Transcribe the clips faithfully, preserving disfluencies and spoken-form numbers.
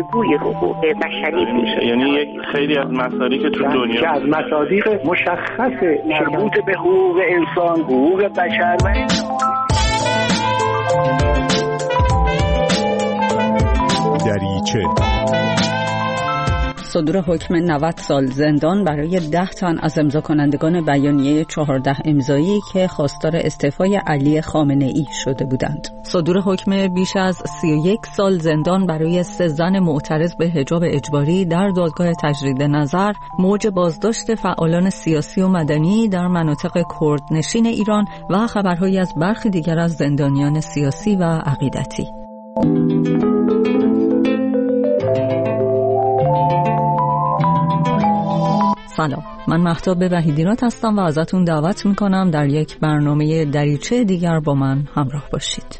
الگوی حقوق بشری میشه. یعنی یک خیلی از مصادیق که تو دنیا که از مصادیق مشخص مربوط به حقوق انسان، حقوق بشر و دریچه صدور حکم نود سال زندان برای ده تن از امضا کنندگان بیانیه چهارده امضایی که خواستار استعفای علی خامنه ای شده بودند. صدور حکم بیش از سی و یک سال زندان برای سه زن معترض به حجاب اجباری در دادگاه تجدید نظر موج بازداشت فعالان سیاسی و مدنی در مناطق کردنشین ایران و خبرهایی از برخی دیگر از زندانیان سیاسی و عقیدتی. سلام، من مهتاب وحیدیراد هستم و ازتون دعوت میکنم در یک برنامه دریچه دیگر با من همراه باشید.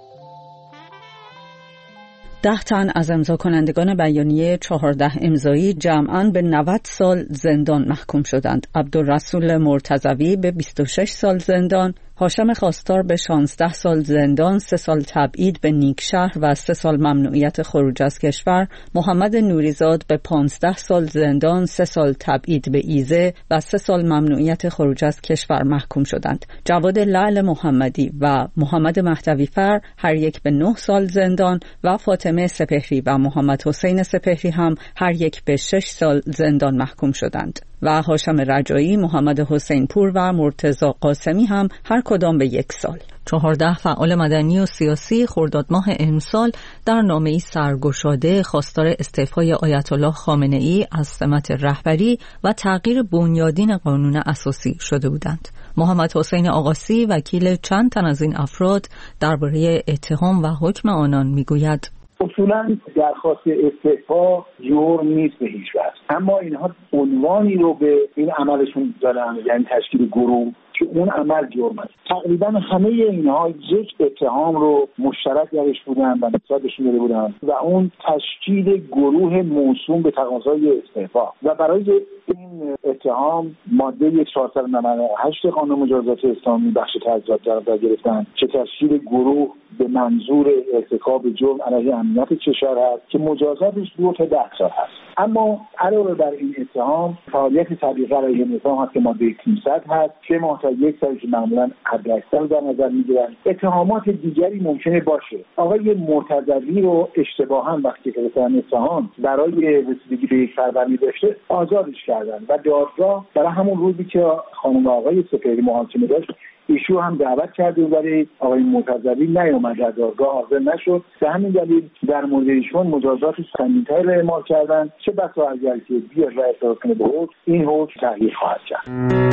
ده تن از امضا کنندگان بیانیه چهارده امضایی جمعاً به نود سال زندان محکوم شدند. عبدالرسول مرتضوی به بیست و شش سال زندان، هاشم خواستار به شانزده سال زندان، سه سال تبعید به نیکشهر و سه سال ممنوعیت خروج از کشور، محمد نوریزاد به پانزده سال زندان، سه سال تبعید به ایزه و سه سال ممنوعیت خروج از کشور محکوم شدند. جواد لعل محمدی و محمد مهدوی‌فر هر یک به نه سال زندان و فاطمه سپهری و محمد حسین سپهری هم هر یک به شش سال زندان محکوم شدند. و هاشم رجایی، محمد حسین پور و مرتضی قاسمی هم هر کدام به یک سال. چهارده فعال مدنی و سیاسی خرداد ماه امسال در نامه‌ای سرگشاده خواستار استعفای آیت الله خامنه ای از سمت رهبری و تغییر بنیادین قانون اساسی شده بودند. محمد حسین آقاسی وکیل چند تن از این افراد درباره اتهام و حکم آنان میگوید: اصولاً درخواست استعفا جرم نیست به هیچ وجه، اما اینها عنوانی رو به این عملشون دارن، یعنی تشکیل گروه، که اون عمل جرم است. تقریبا همه اینها یک اتهام رو مشترک درش بودن و نسبتشون داده بودن و اون تشکیل گروه موسوم به تقاضای استعفا. و برای این اتهام ماده چهارصد و نود و هشت قانون مجازات اسلامی بخش تجزیات در گرفتن که تشکیل گروه به منظور ارتکاب جرم علیه امنیت کشور است که مجازاتش دو تا ده سال هست. اما علاوه بر این اتهام فعالیت تبلیغ علیه نظام هست که ماده سیصد هست که ما تا یک سال که معمولا حد اکثر در نظر میگیرن. اتهامات دیگری ممکنه باشه. آقای مرتضوی رو اشتباها وقتی که رسانه اتهام برای رسیدگی به یک سربرمی داشته آزادش کردن و دادگاه برای همون روزی که خانم آقای سپهری محاکمه داشت ایشو هم دعوت کرده ولی آقای مرتضوی نیامد، در دادگاه حاضر نشد. به همین دلیل در مورد ایشون مجازات سنگین‌تری را اعمال کردن که بسا اگر که بیاد و اعتراض کنه به حکم، این حکم تغییر خواهد کرد.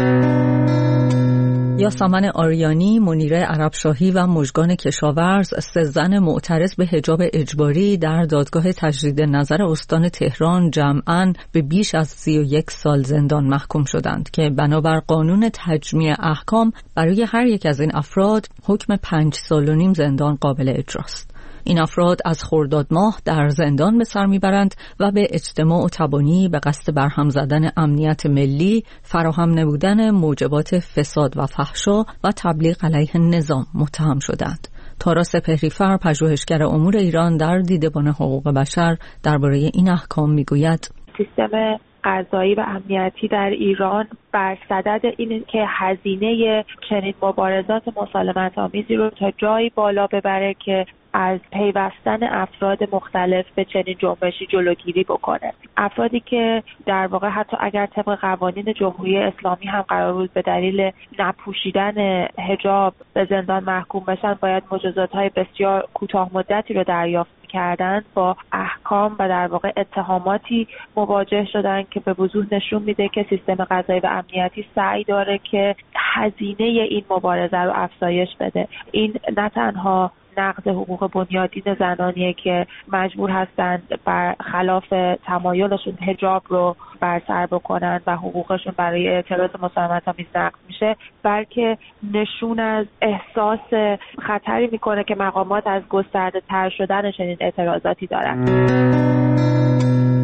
یاسمن آریانی، منیره عربشاهی و مژگان کشاورز، سه زن معترض به حجاب اجباری در دادگاه تجدید نظر استان تهران جمعاً به بیش از سی و یک سال زندان محکوم شدند که بنابر قانون تجمیع احکام برای هر یک از این افراد حکم پنج سال و نیم زندان قابل اجراست. این افراد از خرداد ماه در زندان به سر میبرند و به اجتماع و تبانی به قصد برهم زدن امنیت ملی، فراهم نبودن موجبات فساد و فحشا و تبلیغ علیه نظام متهم شدند. تارا سپهری‌فر، پژوهشگر امور ایران در دیدبان حقوق بشر، درباره این احکام میگوید: سیستم قضایی و امنیتی در ایران بر صدد اینه که هزینه چنین مبارزات مسالمت آمیزی رو تا جایی بالا ببره که از پیوستن افراد مختلف به چنین جنبشی جلوگیری بکنه. افرادی که در واقع حتی اگر طبق قوانین جمهوری اسلامی هم قرار بود به دلیل نپوشیدن حجاب به زندان محکوم بشن، باید مجازات‌های بسیار کوتاه مدتی رو دریافت کردن، با احکام و در واقع اتهاماتی مواجه شدن که به وضوح نشون میده که سیستم قضایی و امنیتی سعی داره که هزینه این مبارزه رو افزایش بده. این نه تنها نقض حقوق بنیادین زنانیه که مجبور هستند بر خلاف تمایلشون حجاب رو برسر بکنن و حقوقشون برای اعتراض مسالمت آمیز نقض میشه، بلکه نشون از احساس خطری میکنه که مقامات از گسترده تر شدن چنین اعتراضاتی دارن.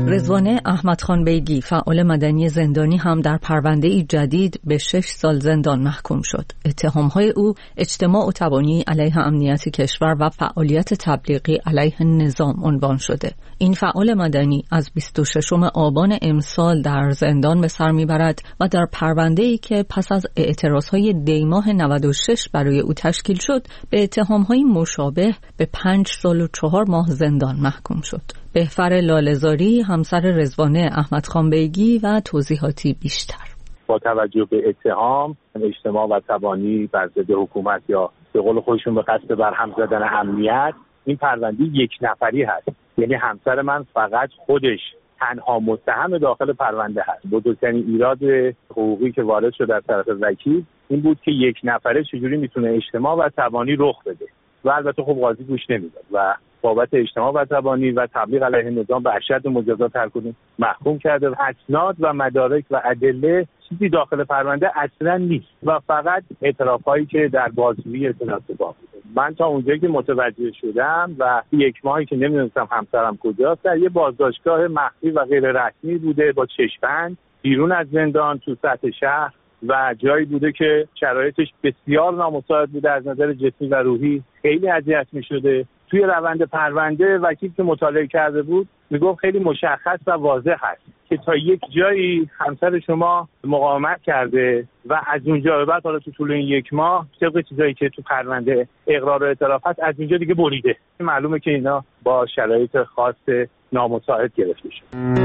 رضوانه احمدخان بیگی فعال مدنی زندانی هم در پرونده‌ای جدید به شش سال زندان محکوم شد. اتهام‌های او اجتماع و تبانی علیه امنیت کشور و فعالیت تبلیغی علیه نظام عنوان شده. این فعال مدنی از بیست و ششم آبان امسال در زندان به سر میبرد و در پرونده‌ای که پس از اعتراضهای دی ماه نود و شش برای او تشکیل شد به اتهام‌های مشابه به پنج سال و چهار ماه زندان محکوم شد. بهفر لاله‌زاری همسر رضوانه احمدخان بیگی و توضیحاتی بیشتر. با توجه به اتهام اجتماع و تبانی بر ضد حکومت یا به قول خودشون به قصد برهم زدن امنیت، این پرونده یک نفری هست. یعنی همسر من فقط خودش تنها متهم داخل پرونده هست. بزرگترین ایراد حقوقی که وارد شد از طرف وکیل این بود که یک نفره چجوری میتونه اجتماع و تبانی رخ بده و البته خب قاضی گوش نمیداد و بابت اجتماع و تبانی و تبلیغ علیه نظام به اشد مجازات هر کدوم محکوم کرده. اسناد و مدارک و ادله چیزی داخل پرونده اصلا نیست و فقط اعترافایی که در بازجویی اطلاعات بوده. من تا اونجایی که متوجه شدم و یک ماهی که نمیدونستم همسرم کجاست، در یه بازداشتگاه مخفی و غیر رسمی بوده با چشم‌بند بیرون از زندان تو سطح شهر و جایی بوده که شرایطش بسیار نامساعد بوده از نظر جسمی و روحی، خیلی اذیت می‌شده. توی روند پرونده وکیل که مطالعه کرده بود میگفت خیلی مشخص و واضح هست که تا یک جایی همسر شما مقاومت کرده و از اونجا به بعد حالا تو طول این یک ماه طبق چیزایی که تو پرونده اقرار و اعتراف هست از اینجا دیگه بریده. معلومه که اینا با شرایط خاص نامساعد گرفته شده.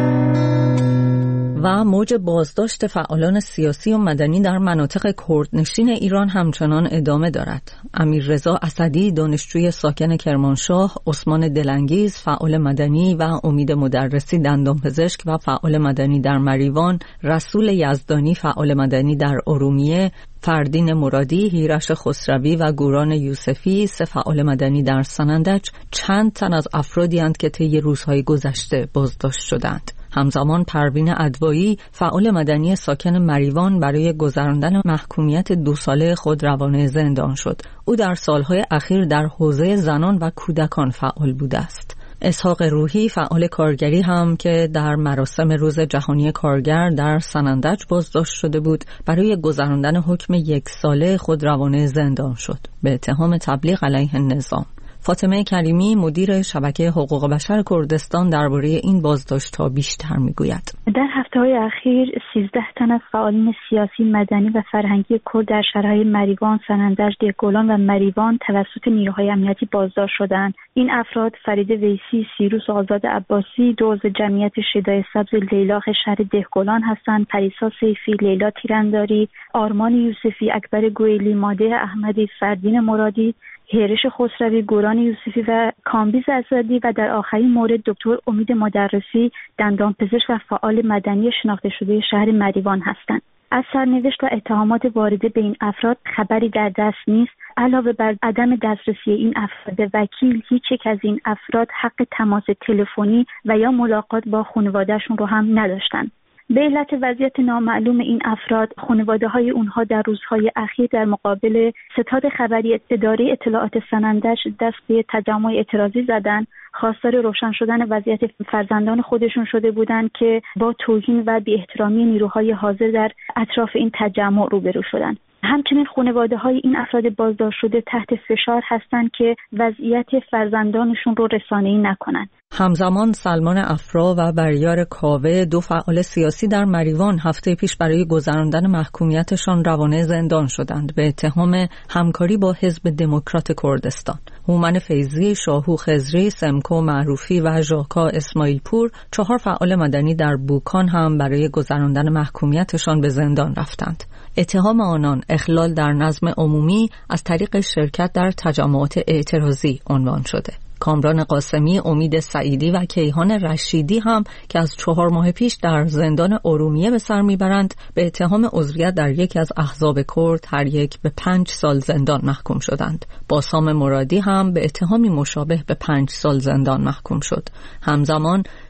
و موج بازداشت فعالان سیاسی و مدنی در مناطق کردنشین ایران همچنان ادامه دارد. امیررضا اسدی دانشجوی ساکن کرمانشاه، عثمان دلانگیز فعال مدنی و امید مدرسی دندانپزشک و فعال مدنی در مریوان، رسول یزدانی فعال مدنی در ارومیه، فردین مرادی، هیرش خسروی و گوران یوسفی سه فعال مدنی در سنندج چند تن از افرادی اند که طی روزهای گذشته بازداشت شدند. همزمان پروین ادوایی فعال مدنی ساکن مریوان برای گذراندن محکومیت دو ساله خود روانه زندان شد. او در سالهای اخیر در حوزه زنان و کودکان فعال بوده است. اسحاق روحی فعال کارگری هم که در مراسم روز جهانی کارگر در سنندج بازداشت شده بود برای گذراندن حکم یک ساله خود روانه زندان شد به اتهام تبلیغ علیه نظام. فاطمه کریمی مدیر شبکه حقوق بشر کردستان درباره این بازداشت‌ها بیشتر میگوید. در هفته‌های اخیر سیزده تن از فعالین سیاسی، مدنی و فرهنگی کرد در شهرهای مریوان، سنندج، دهقلان و مریوان توسط نیروهای امنیتی بازداشت شدند. این افراد فرید ویسی، سیروس آزاد عباسی، دو عضو جمعیت شیدای سبز لیلاخ شهر دهقلان هستند، پریسا سیفی، لیلا تیرانداری، آرمان یوسفی، اکبر گویلی، ماده احمدی، فردین مرادی، هیرش خسروی، گوران یوسفی و کامبیز اسدی و در آخرین مورد دکتر امید مدرسی دندانپزشک و فعال مدنی شناخته شده شهر مریوان هستند. از سرنوشت و اتهامات وارده به این افراد خبری در دست نیست. علاوه بر عدم دسترسی این افراد وکیل، هیچ یک از این افراد حق تماس تلفنی و یا ملاقات با خانواده‌شون رو هم نداشتند. به علت وضعیت نامعلوم این افراد، خانواده‌های اونها در روزهای اخیر در مقابل ستاد خبری اداره اطلاعات سنندج دست به تجمع اعتراضی زدند. خواستار روشن شدن وضعیت فرزندان خودشون شده بودند که با توهین و بی‌احترامی نیروهای حاضر در اطراف این تجمع روبرو شدند. همچنین خانواده‌های این افراد بازداشت شده تحت فشار هستند که وضعیت فرزندانشون رو رسانه‌ای نکنند. همزمان سلمان افرا و بریار کاوه دو فعال سیاسی در مریوان هفته پیش برای گذراندن محکومیتشان روانه زندان شدند به اتهام همکاری با حزب دموکرات کردستان. هومن فیضی، شاهو خضری، سمکو معروفی و ژاکا اسماعیل پور چهار فعال مدنی در بوکان هم برای گذراندن محکومیتشان به زندان رفتند. اتهام آنان اخلال در نظم عمومی از طریق شرکت در تجمعات اعتراضی عنوان شده. کامران قاسمی، امید سعیدی و کیهان رشیدی هم که از چهار ماه پیش در زندان ارومیه به سر میبرند به اتهام عضویت در یکی از احزاب کرد هر یک به پنج سال زندان محکوم شدند. باسام مرادی هم به اتهامی مشابه به پنج سال زندان محکوم شد. همزمان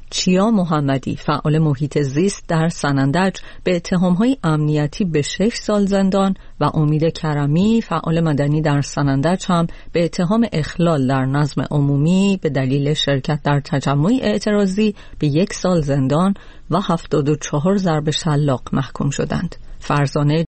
چیا محمدی فعال محیط زیست در سنندج به اتهام‌های امنیتی به شش سال زندان و امید کرمی فعال مدنی در سنندج هم به اتهام اخلال در نظم عمومی به دلیل شرکت در تجمع اعتراضی به یک سال زندان و هفتاد و چهار ضرب شلاق محکوم شدند. فرزانه